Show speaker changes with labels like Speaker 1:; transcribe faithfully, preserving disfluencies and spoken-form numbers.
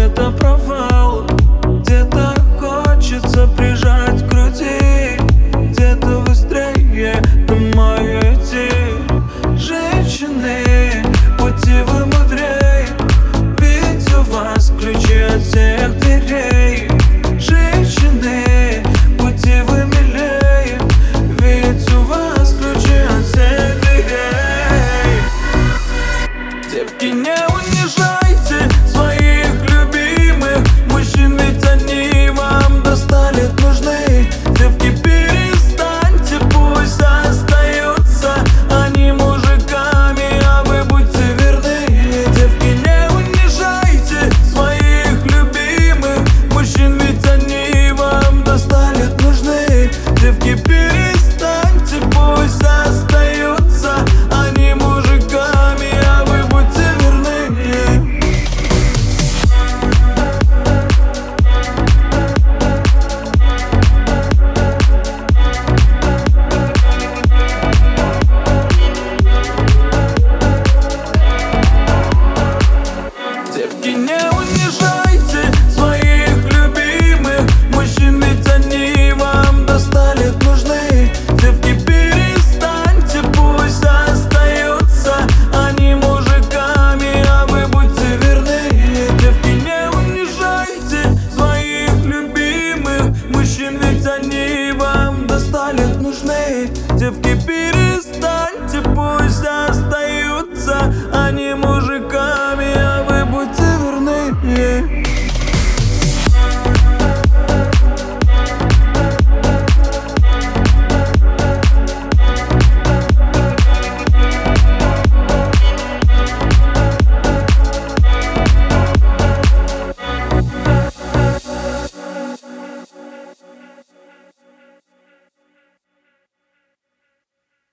Speaker 1: где-то провал, где-то хочется прижать к груди, где-то быстрее домой идти. Женщины, будьте вы мудрей, ведь у вас ключи от всех дверей. Женщины, будьте вы милей, ведь у вас ключи от всех дверей. Девки, не унижайте своих любимых мужчин, ведь они вам достали нужны. Девки, перестаньте, пусть остаются они мужиками, а вы будьте верны. Девки, не унижайте своих любимых мужчин, ведь они вам достали нужны. Девки, перестаньте, пусть остаются они мужиками, а вы будьте верны. Девки, не унижайте своих любимых мужчин, ведь они вам достали нужны. Девки, перестаньте, пусть остаются они мужиками, а вы будьте верны. Девки, не унижайте своих любимых мужчин, ведь они вам достали нужны. Девки, перестаньте, пусть